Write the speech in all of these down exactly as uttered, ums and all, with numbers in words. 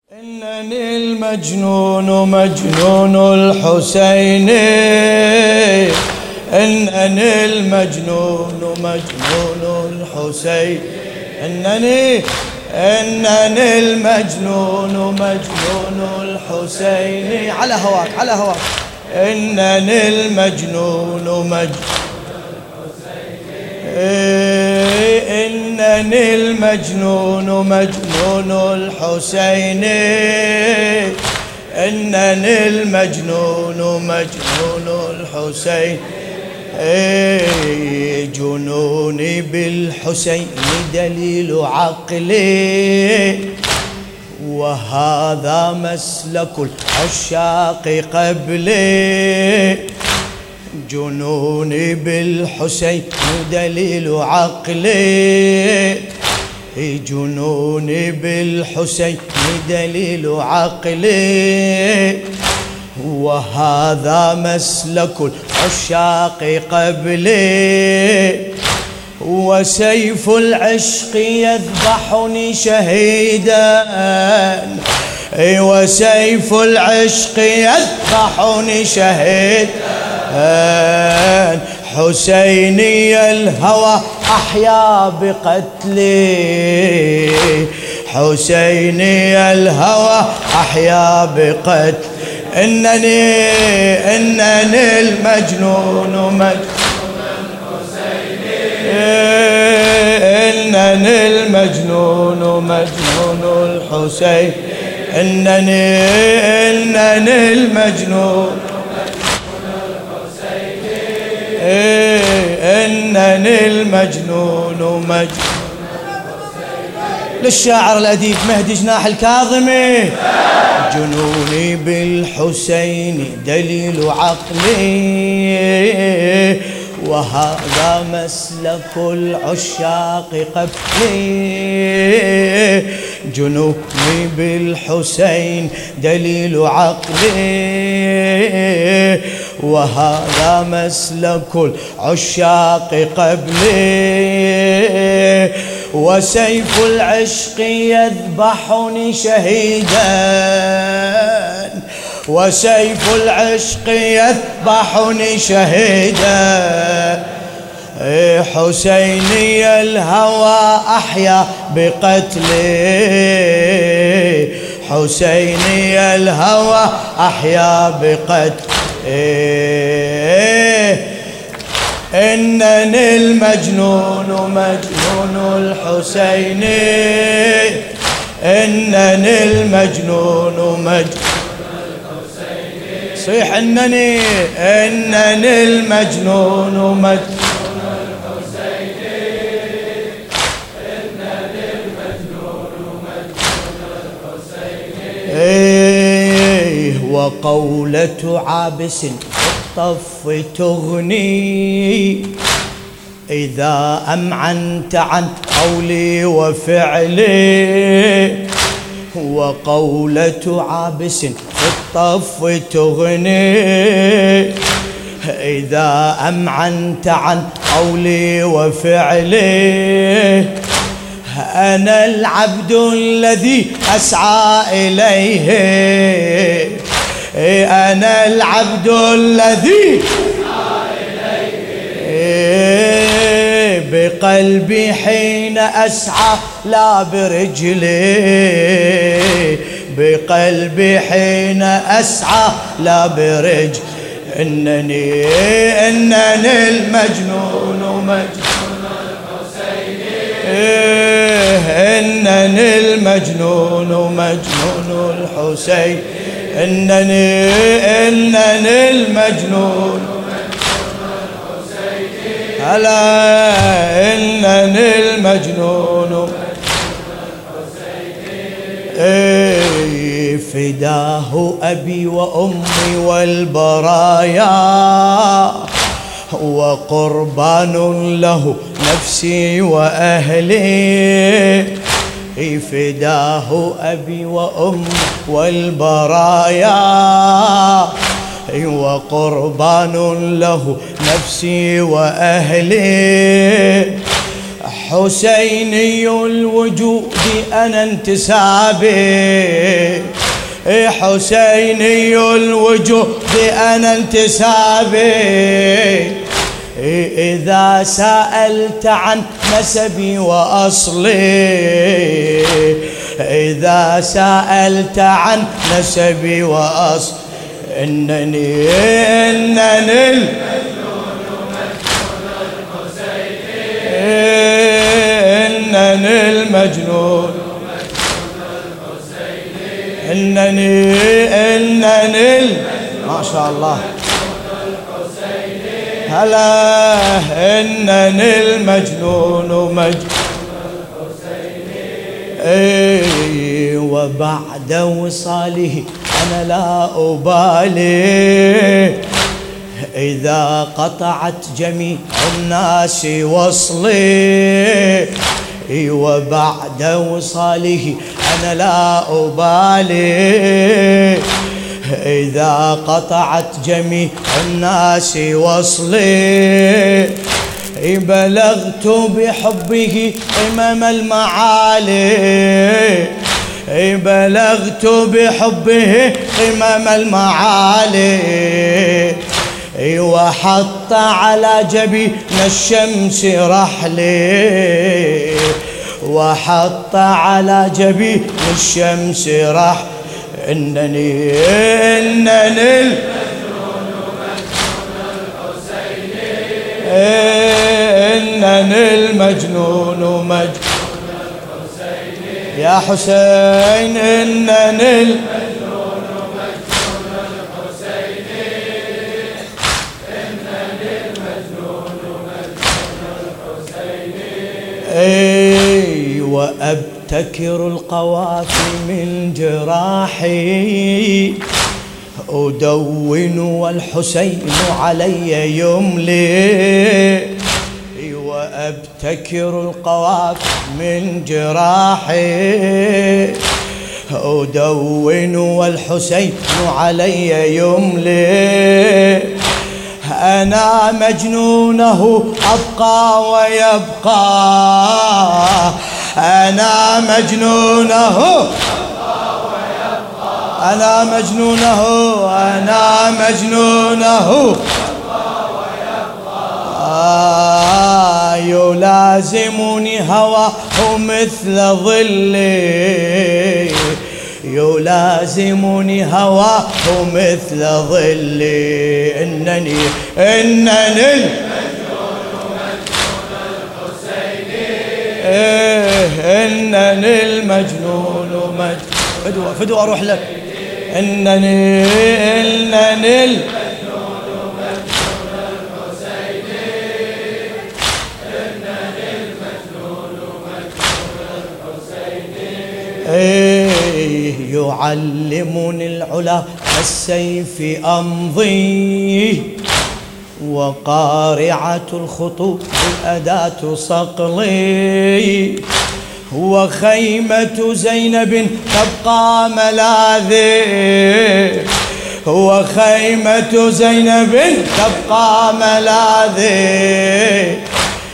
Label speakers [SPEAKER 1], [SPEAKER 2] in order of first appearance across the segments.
[SPEAKER 1] إنني المجنون مجنون الحسين، إنني المجنون مجنون الحسين، إنني إنني المجنون مجنون الحسين. على هواك على هواك. إنني المجنون مجنون إنني المجنون مجنون الحسين، إنني المجنون مجنون الحسين. جنوني بالحسين دليل عقلي، وهذا مسلك العشاق قبلي. جنوني بالحسين دليل عقلي، جنوني بالحسين دليل عقلي، وهذا مسلك العشاق قبلي. وسيف العشق يذبحني شهيدا، وسيف العشق يذبحني شهيدا. حسيني الهوى أحيا بقتلي، حسيني الهوى أحيا بقتلي. إنني إنني المجنون مجنون الحسين، إنني المجنون مجنون الحسين، إنني إنني المجنون إنني المجنون مجنون. للشاعر الأديب مهدي جناح الكاظمي. جنوني بالحسين دليل عقلي، وهذا مسلك العشاق قبلي. جنوني بالحسين دليل عقلي، وهذا مسلك العشاق قبلي. وسيف العشق يذبحني شهيدا، وسيف العشق يذبحني شهيدا. حسيني الهوى أحيا بقتلي، حسيني الهوى أحيا بقتلي. إنني المجنون مجنون الحسين، إنني المجنون مجنون الحسين. صيح إنني إنني المجنون مجنون الحسين، إنني المجنون مجنون الحسين. وقولة عابس الطف تغني، إذا أمعنت عن قولي وفعلي. وقولة عابس الطف تغني، إذا أمعنت عن قولي وفعلي. أنا العبد الذي أسعى إليه، أنا العبد الذي بقلبي حين أسعى لا برجلي، بقلبي حين أسعى لا برجلي. إنني إنني المجنون مجنون الحسين، إنني المجنون مجنون الحسين، إنني إنني المجنون ألا إنني المجنون. إيه فداه أبي وأمي والبرايا، وقربان له نفسي وأهلي. فداه أبي وأمي والبرايا، وقربان له نفسي وأهلي. حسيني الوجود أنا انتسابي، حسيني الوجود أنا انتسابي، إذا سألت عن نسبي وأصلي، إذا سألت عن نسبي وأصلي، إنني إنني المجنون مجنون الحسين، إنني المجنون إنني إنني ما شاء الله هلا إنني المجنون مجنون الحسين، وبعد وصاله أنا لا أبالي، إذا قطعت جميع الناس وصلي، وبعد وصاله أنا لا أبالي، إذا قطعت جميع الناس وصلي، بلغت بحبه قمم المعالي، بلغت بحبه قمم المعالي، وحط على جبين الشمس رحلي، وحط على جبين الشمس رحلي، إنني إنني المجنون مجنون الحسين، إنني المجنون مجنون الحسين، يا حسين إنني المجنون مجنون الحسين، إنني المجنون مجنون الحسين، وأبتكر القوافي من جراحي، أدون والحسين علي يملي، وأبتكر القوافي من جراحي، أدون والحسين علي يملي، أنا مجنونه أبقى ويبقى، أنا مجنونه أنا مجنونه أنا مجنونه آه يلازمني هواه مثل ظلي، يلازمني هواه مثل ظلي، إنني إنني المجنون مجنون الحسين، إنني المجنون مجنون فدوى فدوى أروح لك، إنني إنني المجنون مجنون الحسين، إنني المجنون مجنون الحسين، يعلمني العلا السيف أمضي، وقارعة الخطوط الأداة صقلي، وخيمة زينب تبقى ملاذي، وخيمة زينب تبقى ملاذي،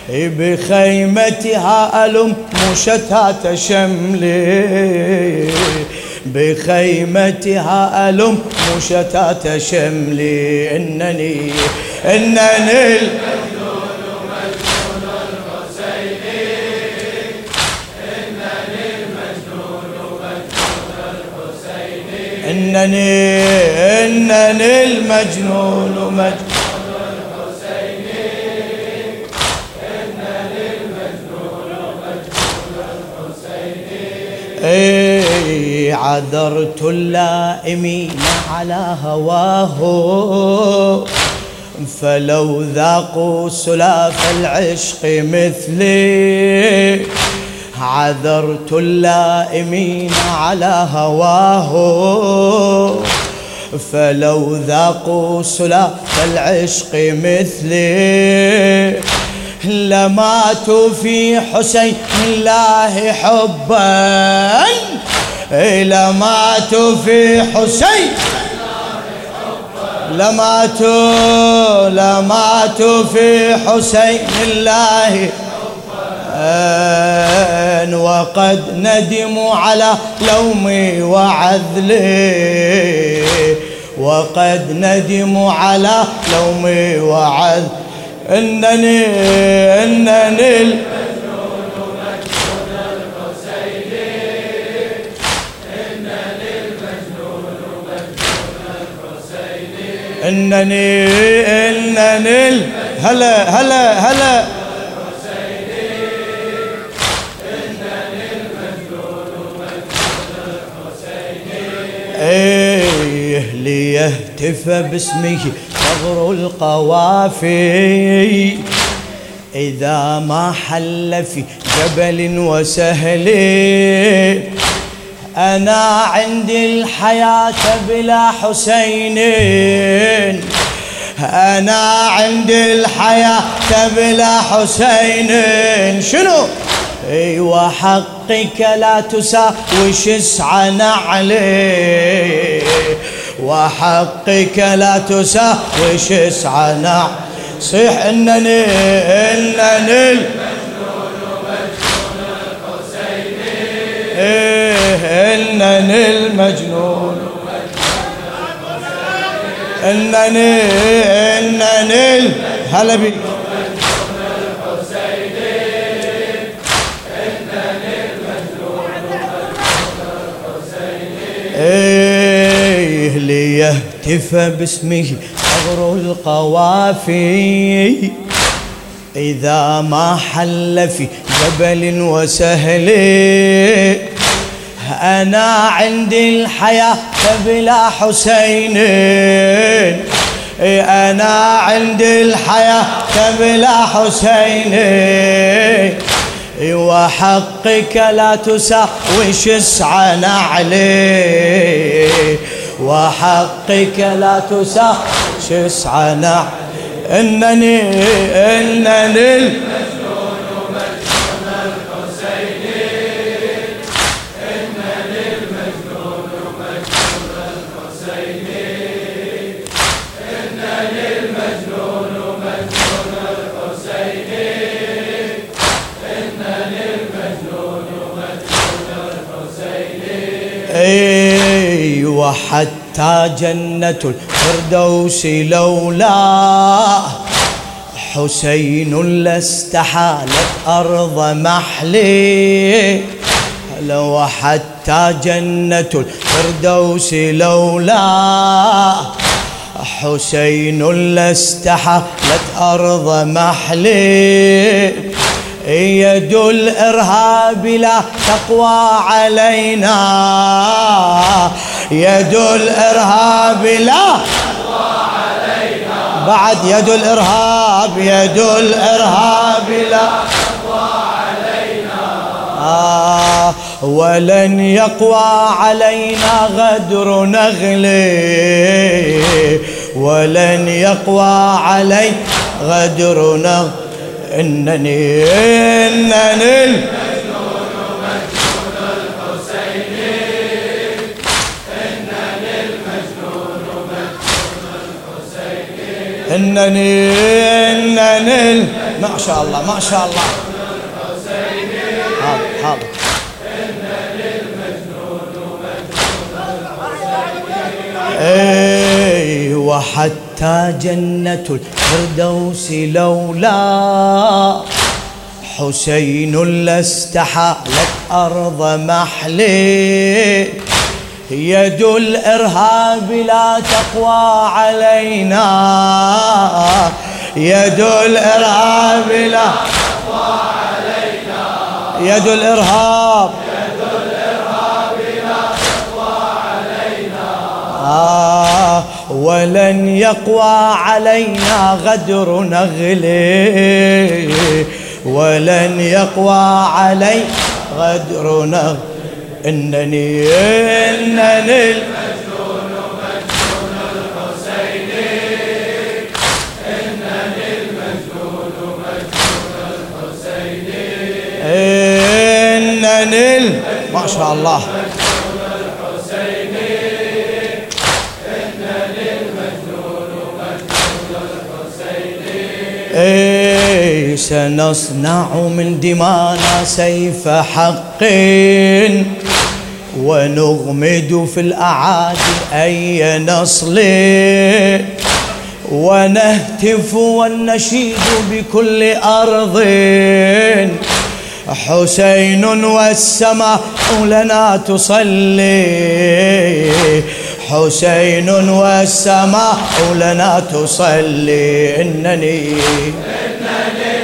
[SPEAKER 1] بخيمتها ألم شتات شملي، بخيمتها ألم شتات شملي، إنني إنني إنني إنني المجنون مجنون الحسين، إنني المجنون مجنون الحسين، عذرت اللائمين على هواه، فلو ذاقوا سلاف العشق مثلي، عذرت اللائمين على هواه، فلو ذاقوا سلاف العشق مثلي، لماتوا في حسين الله حبا، لماتوا في حسين لماتوا لماتوا في حسين الله وقد ندموا على لومي وعذلي، وقد ندموا على لومي وعذلي، إنني إنني المجنون مجنون الحسيني، إنني المجنون مجنون الحسيني، إنني إنني هلا هلا هلا ايه ليهتف باسمه ثغر القوافي، إذا ما حل في جبل وسهل، أنا عندي الحياة بلا حسين، أنا عندي الحياة بلا حسين، شنو؟ اي وحقك لا تساوي شسع نعلي، وحقك لا تساوي شسع نعلي، صيح إنني إنني المجنون مجنون الحسيني، إيه إنني المجنون إنني إنني هلا بي ايه ليهتف باسمه ثغر القوافي، إذا ما حل في جبل وسهل، أنا عندي الحياة بلا حسين، أنا عندي الحياة بلا حسين، وحقك لا تساوي شسع نعلي، وحقك لا تساوي شسع نعلي، إنني إنني المجنون مجنون الحسيني، إنني المجنون مجنون الحسيني، إنني المجنون مجنون الحسيني، إنني المجنون مجنون الحسيني، أي وحتى جنة الفردوس لولا حسين لاستحالت أرض محلي، لو حتى جنة الفردوس لولا حسين لاستحالت أرض محلي، يد الإرهاب لا تقوى علينا، يد الإرهاب لا تقوى علينا، بعد يد الإرهاب يد الإرهاب لا تقوى علينا، آه ولن يقوى علينا غدر نغلي، ولن يقوى علي غدر نغلي، إنني إنني المجنون مجنون الحسيني، إنني المجنون مجنون الحسيني، إنني إنني ما شاء الله ما شاء الله حاضر حاضر، إنني المجنون مجنون الحسيني، إيه وحتى جنة الفردوس لولا حسين لاستحالت أرض محلي، يد الإرهاب لا تقوى علينا، يد الإرهاب لا تقوى علينا، يد الإرهاب يد الإرهاب لا تقوى علينا، آه ولن يقوى علينا غدر نغلي، ولن يقوى علي غدر نغلي، إنني إنني المجنون مجنون الحسيني، إنني المجنون مجنون الحسيني، إنني ما شاء الله إيه سنصنع من دمانا سيف حق ونغمد في الأعادي أي نصل ونهتف ونشيد بكل أرض حسين والسماء لنا تصلي حسين والسماء لنا تصلي إنني إنني